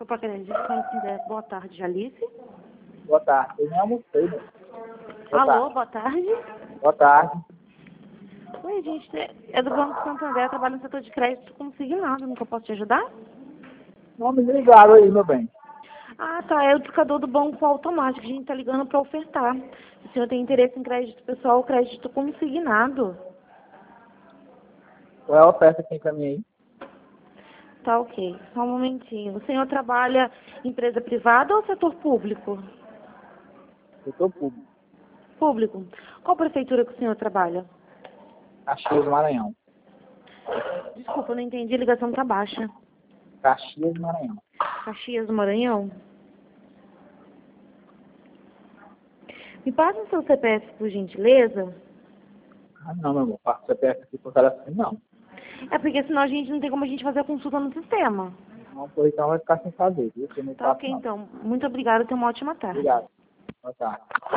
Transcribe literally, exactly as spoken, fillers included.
para crédito Santander. Boa tarde, Alice. Boa tarde. Eu nem almocei, né? Boa Alô, tarde. boa tarde. Boa tarde. Oi, gente, é do Banco Santander, trabalho no setor de crédito consignado, nunca posso te ajudar? Não me ligaram aí, meu bem. Ah, tá, é o educador do Banco Automático, a gente tá ligando para ofertar. O senhor tem interesse em crédito pessoal ou crédito consignado? Qual é a oferta que tem pra mim aí? Tá, ok, só um momentinho. O senhor trabalha em empresa privada ou setor público? Setor público. Público. Qual prefeitura que o senhor trabalha? Caxias do Maranhão. Desculpa, eu não entendi, a ligação tá baixa. Caxias do Maranhão. Caxias do Maranhão? Me passa o seu C P F, por gentileza. Ah, não, meu amor. Faço C P F aqui por telefone, não. É porque senão a gente não tem como a gente fazer a consulta no sistema. Não, pois então vai ficar sem fazer, viu? Porque eu não Tá faço, ok, não. então. Muito obrigada, tenha uma ótima tarde. Obrigado. Boa tarde.